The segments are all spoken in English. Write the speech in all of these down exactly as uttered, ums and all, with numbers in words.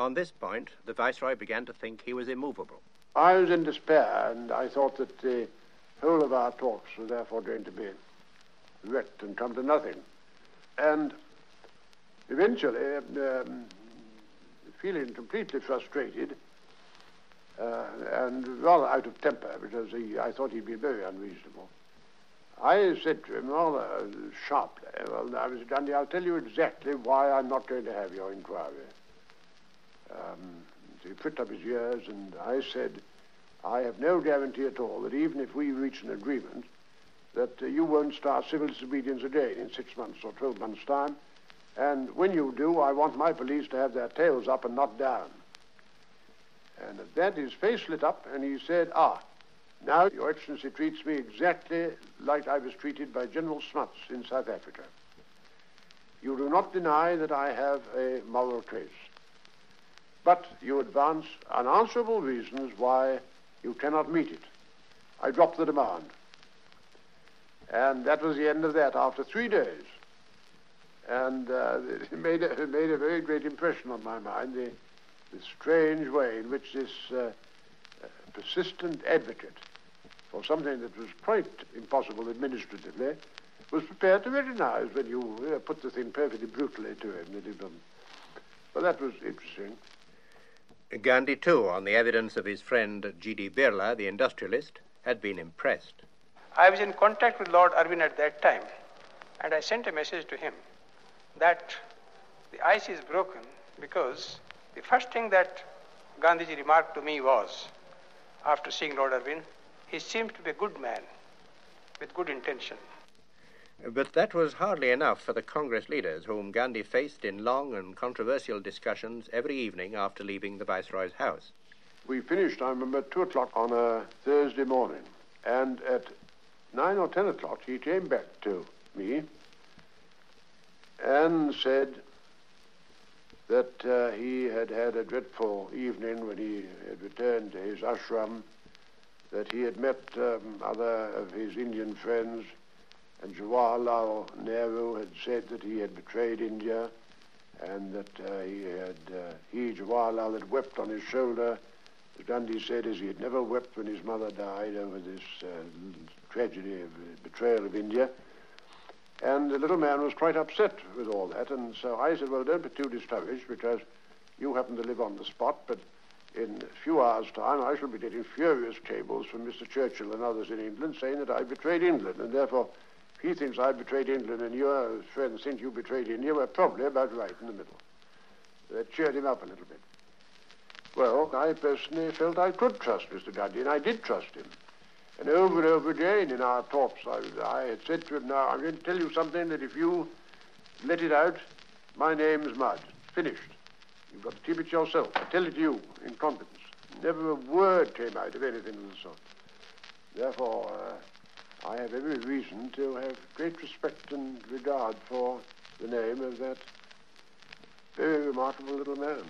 on this point, the Viceroy began to think he was immovable. I was in despair, and I thought that the whole of our talks were therefore going to be wrecked and come to nothing. And eventually, um, feeling completely frustrated uh, and rather out of temper, because he, I thought he'd been very unreasonable, I said to him rather sharply, well, now, Mister Gundy, I'll tell you exactly why I'm not going to have your inquiry. Um, so he pricked up his ears, and I said, I have no guarantee at all that even if we reach an agreement, that uh, you won't start civil disobedience again in six months or twelve months' time. And when you do, I want my police to have their tails up and not down. And at that, his face lit up, and he said, ah, now Your Excellency treats me exactly like I was treated by General Smuts in South Africa. You do not deny that I have a moral case, but you advance unanswerable reasons why you cannot meet it. I dropped the demand. And that was the end of that after three days. And uh, it, made a, it made a very great impression on my mind, the, the strange way in which this uh, uh, persistent advocate for something that was quite impossible administratively was prepared to recognize when you uh, put the thing perfectly brutally to him that he'd done. But that was interesting. Gandhi, too, on the evidence of his friend G D Birla, the industrialist, had been impressed. I was in contact with Lord Irwin at that time, and I sent a message to him that the ice is broken because the first thing that Gandhiji remarked to me was, after seeing Lord Irwin, he seemed to be a good man with good intention. But that was hardly enough for the Congress leaders, whom Gandhi faced in long and controversial discussions every evening after leaving the Viceroy's house. We finished, I remember, at two o'clock on a Thursday morning, and at nine or ten o'clock he came back to me and said that uh, he had had a dreadful evening when he had returned to his ashram, that he had met um, other of his Indian friends, and Jawaharlal Nehru had said that he had betrayed India, and that uh, he had, uh, he, Jawaharlal, had wept on his shoulder, as Gandhi said, as he had never wept when his mother died over this uh, tragedy of uh, betrayal of India. And the little man was quite upset with all that, and so I said, well, don't be too discouraged, because you happen to live on the spot, but in a few hours' time I shall be getting furious cables from Mister Churchill and others in England saying that I betrayed England, and therefore if he thinks I betrayed England and your friends think you betrayed India, we're probably about right in the middle. That cheered him up a little bit. Well, I personally felt I could trust Mister Gandhi, and I did trust him. And over and over again in our talks, I, I had said to him, now, I'm going to tell you something that if you let it out, my name's Mud. Finished. You've got to keep it yourself. I tell it to you in confidence. Never a word came out of anything of the sort. Therefore, uh, I have every reason to have great respect and regard for the name of that very remarkable little man.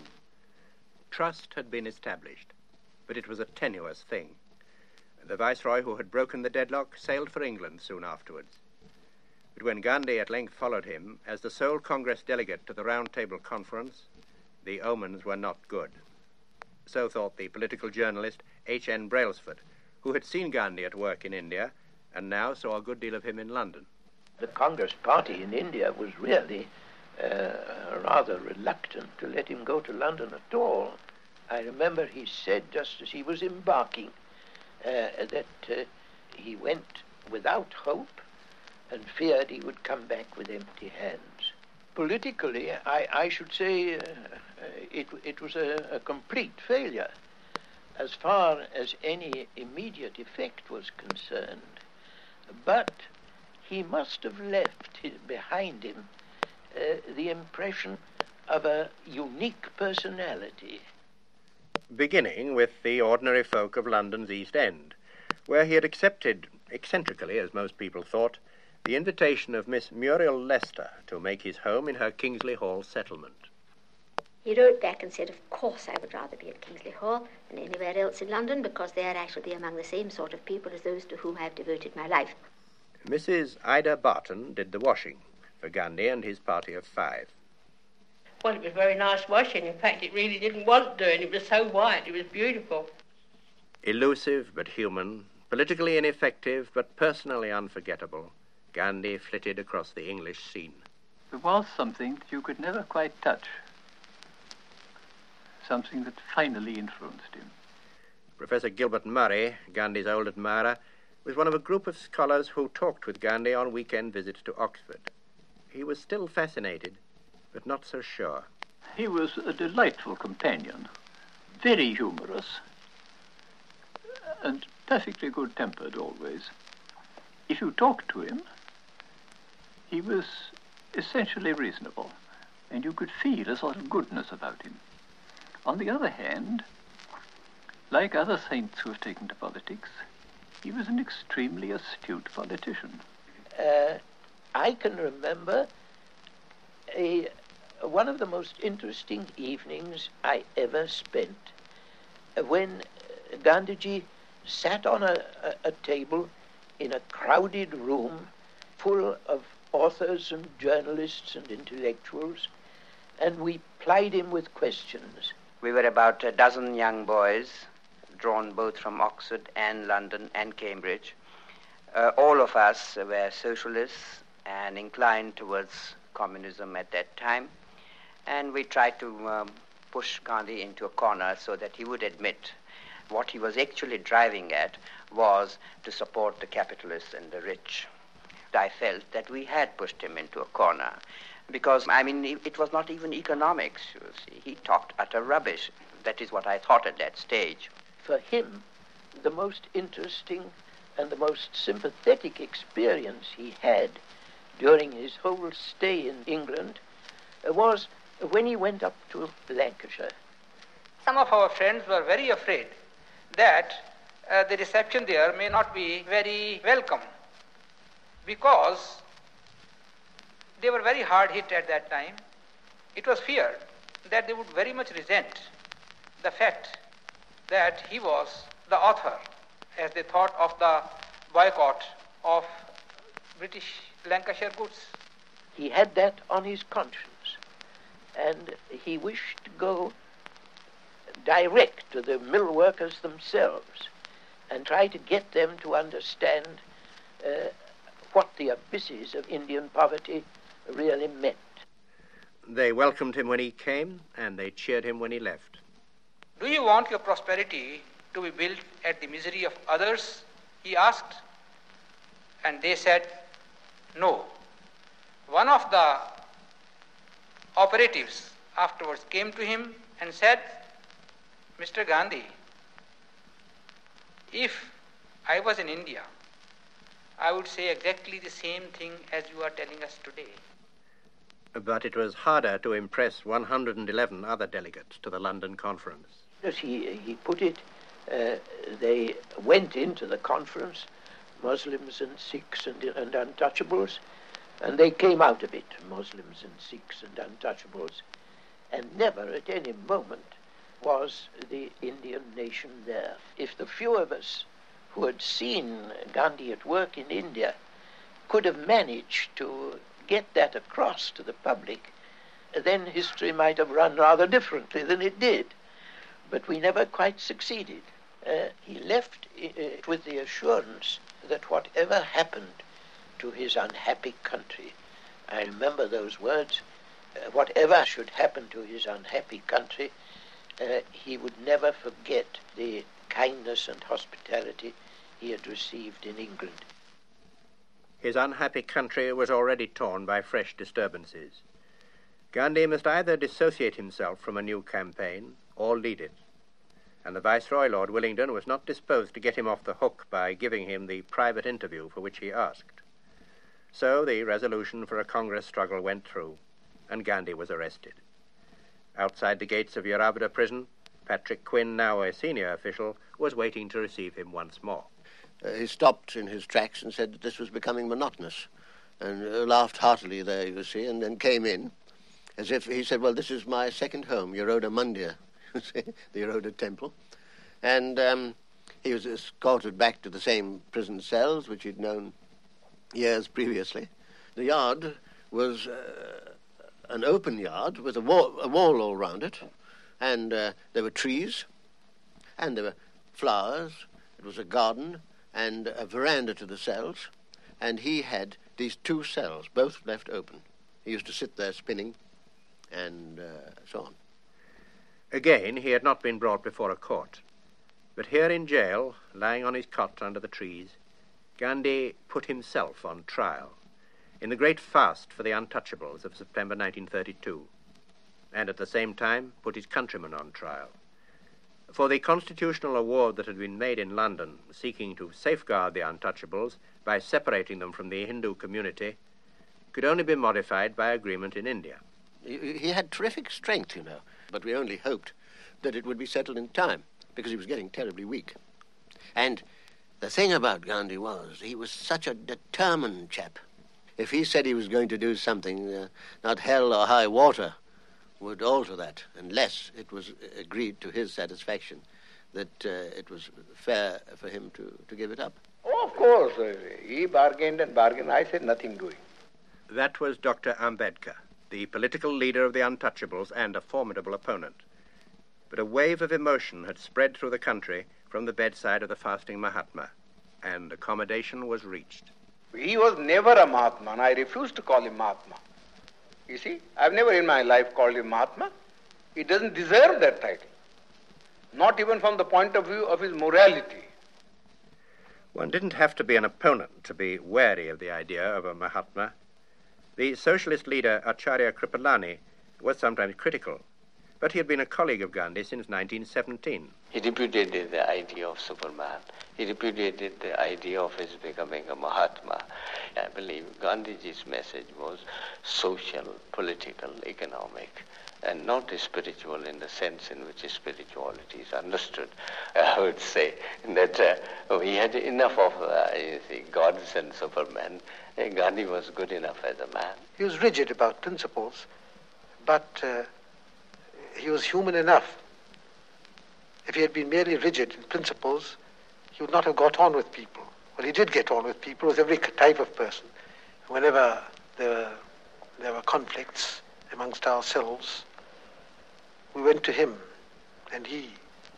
Trust had been established, but it was a tenuous thing. The Viceroy, who had broken the deadlock, sailed for England soon afterwards. But when Gandhi at length followed him as the sole Congress delegate to the Round Table Conference, the omens were not good. So thought the political journalist H N Brailsford, who had seen Gandhi at work in India and now saw a good deal of him in London. The Congress party in India was really uh, rather reluctant to let him go to London at all. I remember he said just as he was embarking uh, that uh, he went without hope and feared he would come back with empty hands. Politically, I, I should say uh, it, it was a, a complete failure as far as any immediate effect was concerned. But he must have left his, behind him uh, the impression of a unique personality. Beginning with the ordinary folk of London's East End, where he had accepted, eccentrically as most people thought, the invitation of Miss Muriel Lester to make his home in her Kingsley Hall settlement. He wrote back and said, of course I would rather be at Kingsley Hall than anywhere else in London, because there I shall be among the same sort of people as those to whom I have devoted my life. Missus Ida Barton did the washing for Gandhi and his party of five. Well, it was very nice washing. In fact, it really didn't want doing. It was so white. It was beautiful. Elusive but human, politically ineffective but personally unforgettable, Gandhi flitted across the English scene. There was something that you could never quite touch. Something that finally influenced him. Professor Gilbert Murray, Gandhi's old admirer, was one of a group of scholars who talked with Gandhi on weekend visits to Oxford. He was still fascinated, but not so sure. He was a delightful companion, very humorous, and perfectly good-tempered always. If you talked to him, he was essentially reasonable, and you could feel a sort of goodness about him. On the other hand, like other saints who have taken to politics, he was an extremely astute politician. Uh, I can remember a, one of the most interesting evenings I ever spent uh, when Gandhiji sat on a, a, a table in a crowded room full of authors and journalists and intellectuals, and we plied him with questions. We were about a dozen young boys, drawn both from Oxford and London and Cambridge. Uh, all of us were socialists and inclined towards communism at that time, and we tried to um, push Gandhi into a corner so that he would admit what he was actually driving at was to support the capitalists and the rich. I felt that we had pushed him into a corner because, I mean, it was not even economics, you see. He talked utter rubbish. That is what I thought at that stage. For him, the most interesting and the most sympathetic experience he had during his whole stay in England was when he went up to Lancashire. Some of our friends were very afraid that uh, the reception there may not be very welcome, because they were very hard hit at that time. It was feared that they would very much resent the fact that he was the author, as they thought of the boycott of British Lancashire goods. He had that on his conscience, and he wished to go direct to the mill workers themselves and try to get them to understand uh, what the abysses of Indian poverty really meant. They welcomed him when he came, and they cheered him when he left. Do you want your prosperity to be built at the misery of others? He asked. And they said, no. One of the operatives afterwards came to him and said, Mister Gandhi, if I was in India, I would say exactly the same thing as you are telling us today. But it was harder to impress one hundred eleven other delegates to the London conference. As he, he put it, uh, they went into the conference, Muslims and Sikhs and, and untouchables, and they came out of it, Muslims and Sikhs and untouchables, and never at any moment was the Indian nation there. If the few of us who had seen Gandhi at work in India could have managed to get that across to the public, then history might have run rather differently than it did. But we never quite succeeded. Uh, he left uh, with the assurance that whatever happened to his unhappy country, I remember those words, uh, whatever should happen to his unhappy country, uh, he would never forget the kindness and hospitality he had received in England. His unhappy country was already torn by fresh disturbances. Gandhi must either dissociate himself from a new campaign or lead it. And the Viceroy, Lord Willingdon, was not disposed to get him off the hook by giving him the private interview for which he asked. So the resolution for a Congress struggle went through, and Gandhi was arrested. Outside the gates of Yeravada prison, Patrick Quinn, now a senior official, was waiting to receive him once more. Uh, he stopped in his tracks and said that this was becoming monotonous, and uh, laughed heartily there, you see, and then came in, as if he said, well, this is my second home, Yeroda Mandir, you see, the Yeroda temple. And um, he was escorted back to the same prison cells, which he'd known years previously. The yard was uh, an open yard with a wall, a wall all round it, and uh, there were trees, and there were flowers. It was a garden and a veranda to the cells, and he had these two cells, both left open. He used to sit there spinning, and uh, so on. Again, he had not been brought before a court, but here in jail, lying on his cot under the trees, Gandhi put himself on trial in the great fast for the untouchables of September nineteen thirty-two, and at the same time put his countrymen on trial. For the constitutional award that had been made in London, seeking to safeguard the untouchables by separating them from the Hindu community, could only be modified by agreement in India. He, he had terrific strength, you know, but we only hoped that it would be settled in time, because he was getting terribly weak. And the thing about Gandhi was, he was such a determined chap. If he said he was going to do something, uh, not hell or high water would alter that, unless it was agreed to his satisfaction that uh, it was fair for him to, to give it up. Oh, of course. Uh, he bargained and bargained. I said nothing doing. That was Doctor Ambedkar, the political leader of the untouchables and a formidable opponent. But a wave of emotion had spread through the country from the bedside of the fasting Mahatma, and accommodation was reached. He was never a Mahatma, and I refuse to call him Mahatma. You see, I've never in my life called him Mahatma. He doesn't deserve that title, not even from the point of view of his morality. One didn't have to be an opponent to be wary of the idea of a Mahatma. The socialist leader Acharya Kripalani was sometimes critical, but he had been a colleague of Gandhi since nineteen seventeen. He repudiated the idea of Superman. He repudiated the idea of his becoming a Mahatma. I believe Gandhiji's message was social, political, economic, and not spiritual in the sense in which spirituality is understood. I would say that uh, he had enough of uh, you see, gods and Superman. Uh, Gandhi was good enough as a man. He was rigid about principles, but uh, he was human enough. If he had been merely rigid in principles, he would not have got on with people. Well, he did get on with people, with every type of person. Whenever there were, there were conflicts amongst ourselves, we went to him, and he,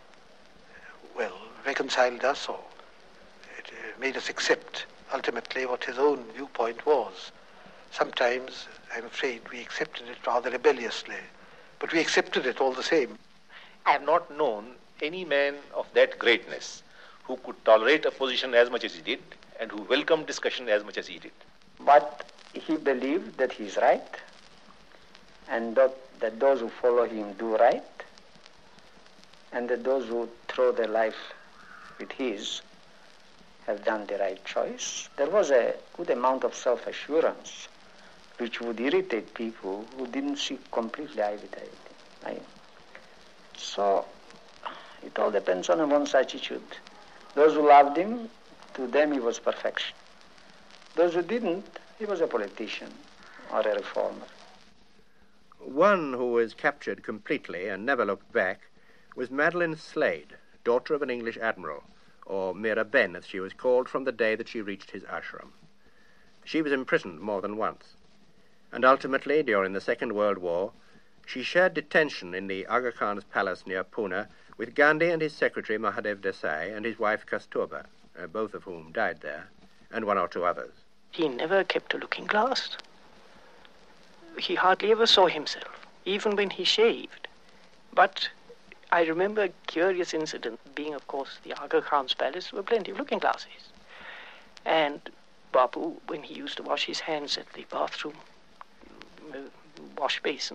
well, reconciled us, or it uh, made us accept ultimately what his own viewpoint was. Sometimes, I'm afraid, we accepted it rather rebelliously, but we accepted it all the same. I have not known any man of that greatness who could tolerate a position as much as he did and who welcomed discussion as much as he did. But he believed that he's right and that, that those who follow him do right and that those who throw their life with his have done the right choice. There was a good amount of self-assurance which would irritate people who didn't see completely eye with eye. So it all depends on one's attitude. Those who loved him, to them he was perfection. Those who didn't, he was a politician or a reformer. One who was captured completely and never looked back was Madeline Slade, daughter of an English admiral, or Mira Ben as she was called from the day that she reached his ashram. She was imprisoned more than once, and ultimately, during the Second World War, she shared detention in the Aga Khan's palace near Pune with Gandhi and his secretary Mahadev Desai and his wife Kasturba, uh, both of whom died there, and one or two others. He never kept a looking glass. He hardly ever saw himself, even when he shaved. But I remember a curious incident, being, of course, the Aga Khan's palace, there were plenty of looking glasses. And Bapu, when he used to wash his hands at the bathroom uh, wash basin,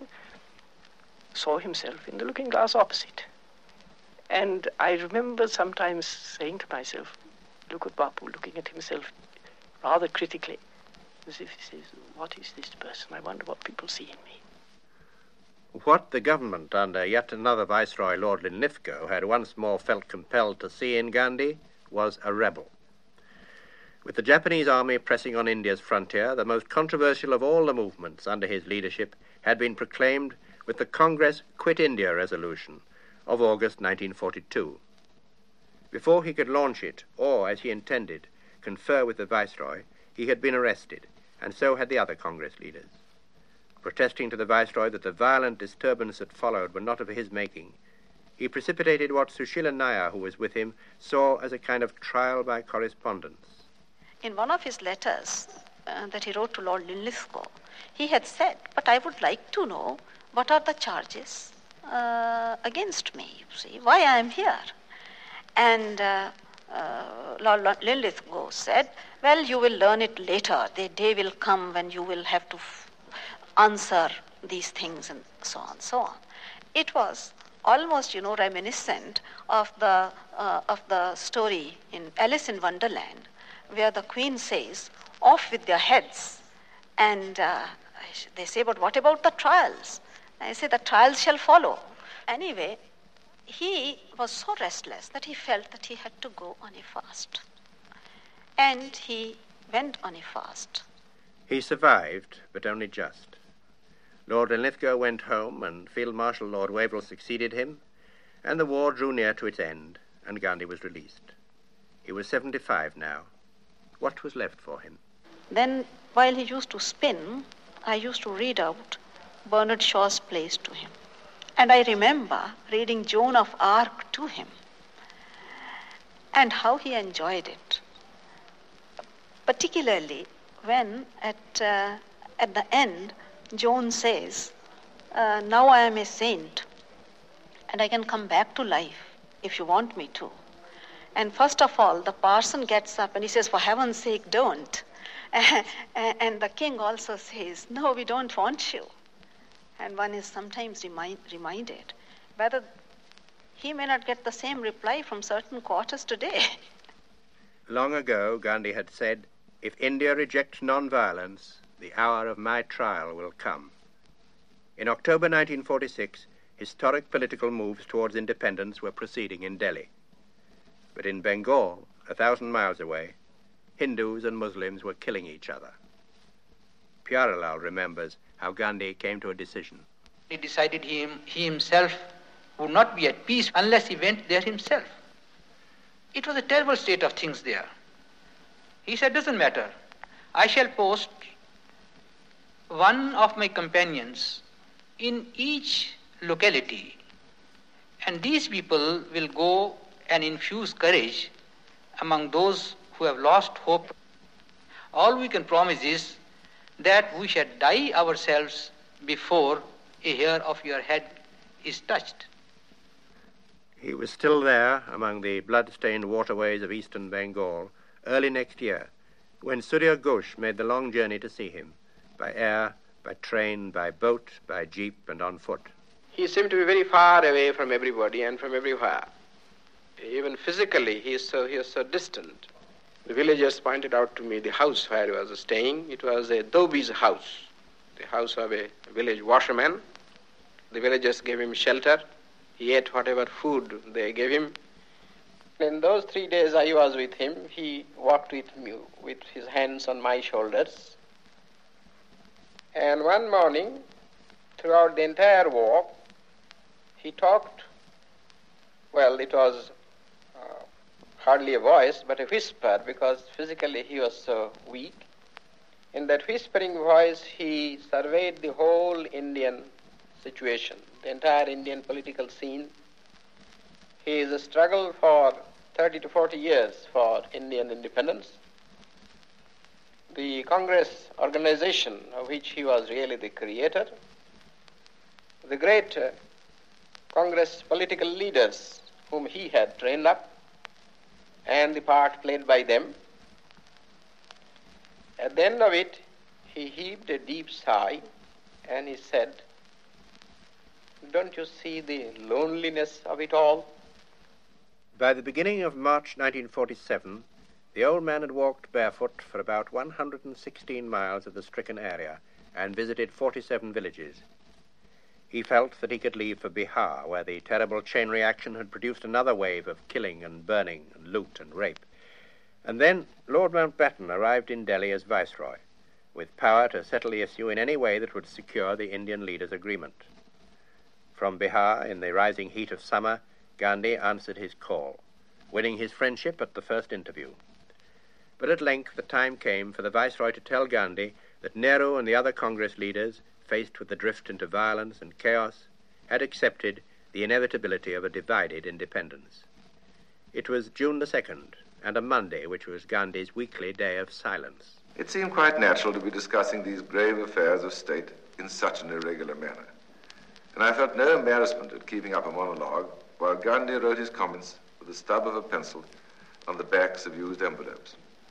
saw himself in the looking glass opposite. And I remember sometimes saying to myself, look at Bapu looking at himself rather critically, as if he says, what is this person? I wonder what people see in me. What the government under yet another Viceroy, Lord Linlithgow, had once more felt compelled to see in Gandhi was a rebel. With the Japanese army pressing on India's frontier, the most controversial of all the movements under his leadership had been proclaimed with the Congress Quit India resolution of August nineteen forty-two. Before he could launch it, or, as he intended, confer with the Viceroy, he had been arrested, and so had the other Congress leaders. Protesting to the Viceroy that the violent disturbance that followed were not of his making, he precipitated what Sushila Nair, who was with him, saw as a kind of trial by correspondence. In one of his letters uh, that he wrote to Lord Linlithgow, he had said, "But I would like to know what are the charges uh, against me, you see, why I am here." And uh, uh, Lord Linlithgow said, "Well, you will learn it later. The day will come when you will have to f- answer these things," and so on, so on. It was almost, you know, reminiscent of the uh, of the story in Alice in Wonderland, where the Queen says, "Off with their heads," and uh, they say, "But what about the trials?" I say, "The trials shall follow." Anyway, he was so restless that he felt that he had to go on a fast, and he went on a fast. He survived, but only just. Lord Linlithgow went home, and Field Marshal Lord Wavell succeeded him, and the war drew near to its end, and Gandhi was released. He was seventy-five now. What was left for him? Then, while he used to spin, I used to read out Bernard Shaw's plays to him. And I remember reading Joan of Arc to him, and how he enjoyed it. Particularly when, at, uh, at the end, Joan says, uh, "Now I am a saint, and I can come back to life if you want me to." And first of all, the parson gets up and he says, "For heaven's sake, don't." And the king also says, "No, we don't want you." And one is sometimes remind, reminded whether he may not get the same reply from certain quarters today. Long ago, Gandhi had said, "If India rejects non-violence, the hour of my trial will come." In October nineteen forty-six, historic political moves towards independence were proceeding in Delhi. But in Bengal, a thousand miles away, Hindus and Muslims were killing each other. Pyarelal remembers how Gandhi came to a decision. He decided he, he himself would not be at peace unless he went there himself. It was a terrible state of things there. He said, "Doesn't matter. I shall post one of my companions in each locality, and these people will go and infuse courage among those who have lost hope. All we can promise is that we shall die ourselves before a hair of your head is touched." He was still there among the blood-stained waterways of eastern Bengal early next year, when Surya Ghosh made the long journey to see him, by air, by train, by boat, by jeep, and on foot. He seemed to be very far away from everybody and from everywhere. Even physically, he is so, he is so distant. The villagers pointed out to me the house where he was staying. It was a Dhobi's house, the house of a village washerman. The villagers gave him shelter. He ate whatever food they gave him. In those three days I was with him, he walked with me with his hands on my shoulders. And one morning, throughout the entire walk, he talked, well, it was uh, hardly a voice, but a whisper, because physically he was so weak. In that whispering voice, he surveyed the whole Indian situation, the entire Indian political scene. His struggle for thirty to forty years for Indian independence, the Congress organization of which he was really the creator, the great uh, Congress political leaders whom he had trained up, and the part played by them. At the end of it, he heaved a deep sigh and he said, "Don't you see the loneliness of it all?" By the beginning of March nineteen forty-seven, the old man had walked barefoot for about one hundred sixteen miles of the stricken area and visited forty-seven villages. He felt that he could leave for Bihar, where the terrible chain reaction had produced another wave of killing and burning and loot and rape. And then Lord Mountbatten arrived in Delhi as Viceroy, with power to settle the issue in any way that would secure the Indian leaders' agreement. From Bihar, in the rising heat of summer, Gandhi answered his call, winning his friendship at the first interview. But at length the time came for the Viceroy to tell Gandhi that Nehru and the other Congress leaders faced with the drift into violence and chaos, had accepted the inevitability of a divided independence. It was June the second, and a Monday, which was Gandhi's weekly day of silence. It seemed quite natural to be discussing these grave affairs of state in such an irregular manner, and I felt no embarrassment at keeping up a monologue while Gandhi wrote his comments with the stub of a pencil on the backs of used envelopes.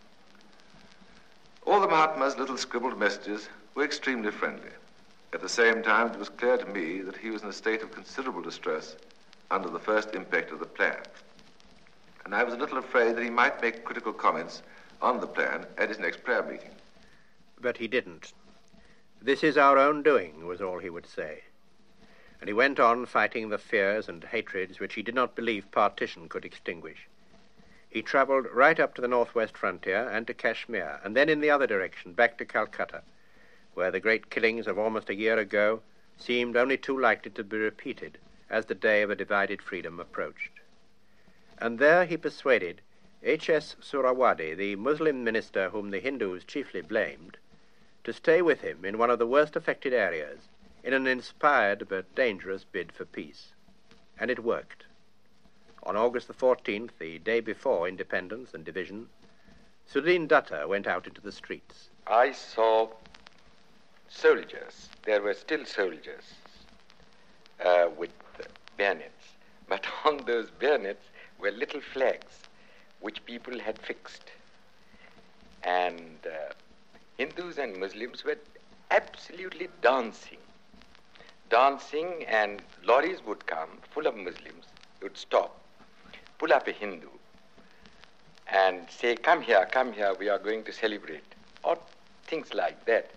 All the Mahatma's little scribbled messages were extremely friendly. At the same time, it was clear to me that he was in a state of considerable distress under the first impact of the plan, and I was a little afraid that he might make critical comments on the plan at his next prayer meeting. But he didn't. "This is our own doing," was all he would say. And he went on fighting the fears and hatreds which he did not believe partition could extinguish. He travelled right up to the northwest frontier and to Kashmir, and then in the other direction, back to Calcutta, where the great killings of almost a year ago seemed only too likely to be repeated as the day of a divided freedom approached. And there he persuaded H S Surawadi, the Muslim minister whom the Hindus chiefly blamed, to stay with him in one of the worst affected areas in an inspired but dangerous bid for peace. And it worked. On August the fourteenth, the day before independence and division, Sudin Datta went out into the streets. I saw soldiers. There were still soldiers uh, with bayonets. But on those bayonets were little flags which people had fixed. And uh, Hindus and Muslims were absolutely dancing. Dancing, and lorries would come full of Muslims, would stop, pull up a Hindu, and say, "Come here, come here, we are going to celebrate," or things like that.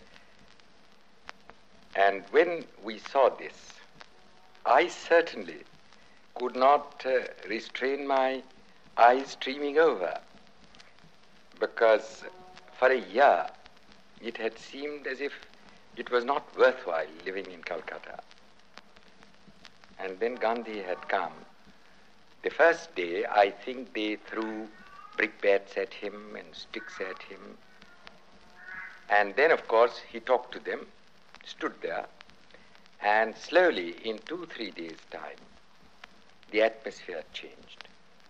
And when we saw this, I certainly could not uh, restrain my eyes streaming over, because for a year it had seemed as if it was not worthwhile living in Calcutta. And then Gandhi had come. The first day, I think they threw brickbats at him and sticks at him. And then, of course, he talked to them, stood there, and slowly, in two, three days' time, the atmosphere changed.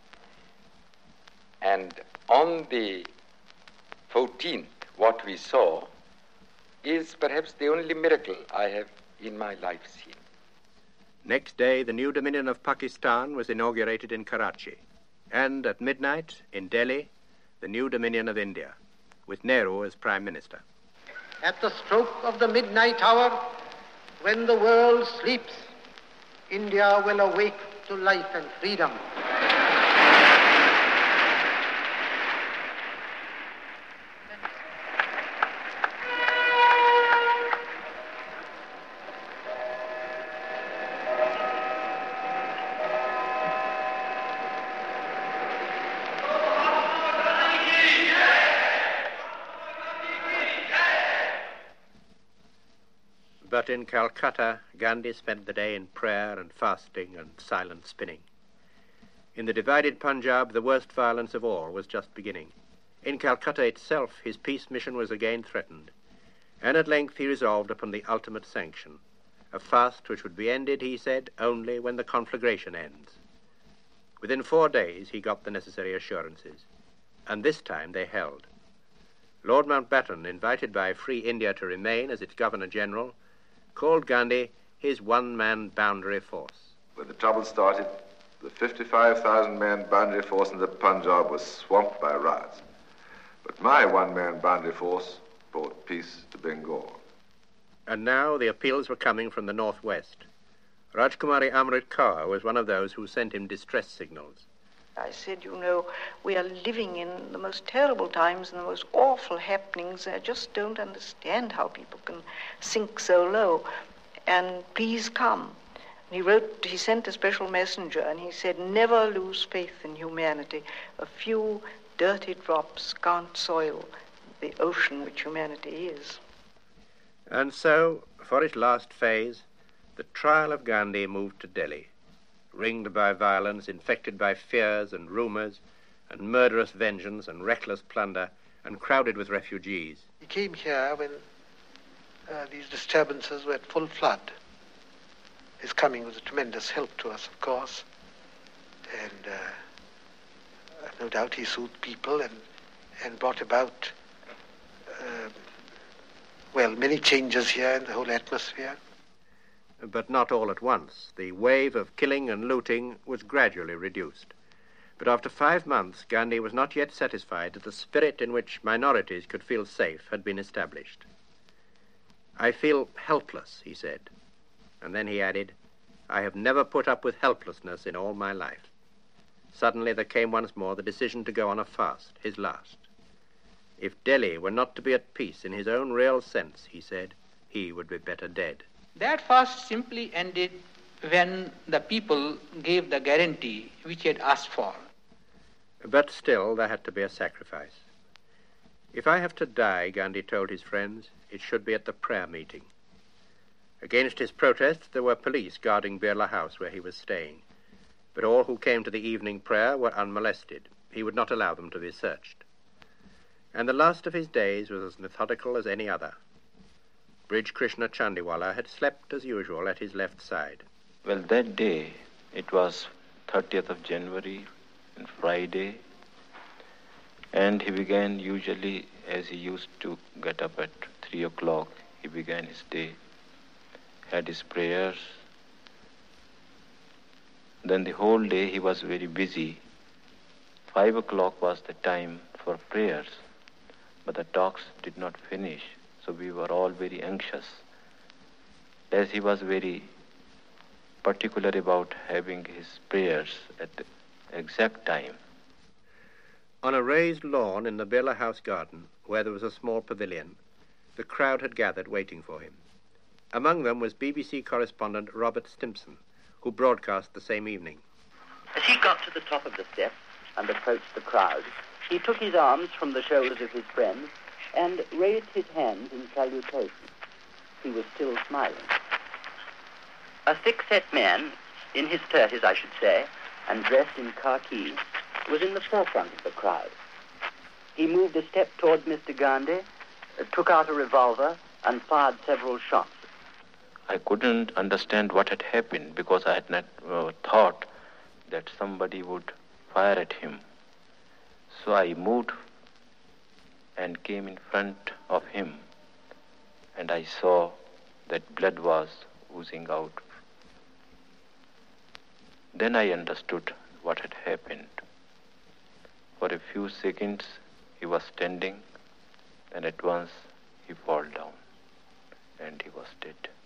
And on the fourteenth, what we saw is perhaps the only miracle I have in my life seen. Next day, the new Dominion of Pakistan was inaugurated in Karachi, and at midnight, in Delhi, the new Dominion of India, with Nehru as Prime Minister. At the stroke of the midnight hour, when the world sleeps, India will awake to life and freedom. But in Calcutta, Gandhi spent the day in prayer and fasting and silent spinning. In the divided Punjab, the worst violence of all was just beginning. In Calcutta itself, his peace mission was again threatened, and at length he resolved upon the ultimate sanction, a fast which would be ended, he said, only when the conflagration ends. Within four days, he got the necessary assurances, and this time they held. Lord Mountbatten, invited by Free India to remain as its Governor-General, called Gandhi his one-man boundary force. When the trouble started, the fifty-five thousand man boundary force in the Punjab was swamped by riots. But my one-man boundary force brought peace to Bengal. And now the appeals were coming from the northwest. Rajkumari Amrit Kaur was one of those who sent him distress signals. I said, you know, we are living in the most terrible times and the most awful happenings. I just don't understand how people can sink so low. And please come. And he wrote, he sent a special messenger, and he said, never lose faith in humanity. A few dirty drops can't soil the ocean which humanity is. And so, for its last phase, the trial of Gandhi moved to Delhi, ringed by violence, infected by fears and rumors, and murderous vengeance and reckless plunder, and crowded with refugees. He came here when uh, these disturbances were at full flood. His coming was a tremendous help to us, of course, and uh, no doubt he soothed people and, and brought about, uh, well, many changes here in the whole atmosphere. But not all at once. The wave of killing and looting was gradually reduced. But after five months, Gandhi was not yet satisfied that the spirit in which minorities could feel safe had been established. "I feel helpless," he said. And then he added, "I have never put up with helplessness in all my life." Suddenly there came once more the decision to go on a fast, his last. If Delhi were not to be at peace in his own real sense, he said, he would be better dead. That fast simply ended when the people gave the guarantee which he had asked for. But still there had to be a sacrifice. "If I have to die," Gandhi told his friends, "it should be at the prayer meeting." Against his protest, there were police guarding Birla House where he was staying. But all who came to the evening prayer were unmolested. He would not allow them to be searched. And the last of his days was as methodical as any other. Brij Krishna Chandiwala had slept as usual at his left side. Well, that day, it was thirtieth of January, and Friday, and he began usually as he used to get up at three o'clock. He began his day, had his prayers. Then the whole day he was very busy. Five o'clock was the time for prayers, but the talks did not finish, so we were all very anxious, as he was very particular about having his prayers at the exact time. On a raised lawn in the Birla House garden, where there was a small pavilion, the crowd had gathered waiting for him. Among them was B B C correspondent Robert Stimpson, who broadcast the same evening. As he got to the top of the steps and approached the crowd, he took his arms from the shoulders of his friends and raised his hands in salutation. He was still smiling. A thick-set man, in his thirties, I should say, and dressed in khaki, was in the forefront of the crowd. He moved a step towards Mister Gandhi, uh, took out a revolver, and fired several shots. I couldn't understand what had happened because I had not uh, thought that somebody would fire at him. So I moved and came in front of him, and I saw that blood was oozing out. Then I understood what had happened. For a few seconds he was standing, and at once he fell down, and he was dead.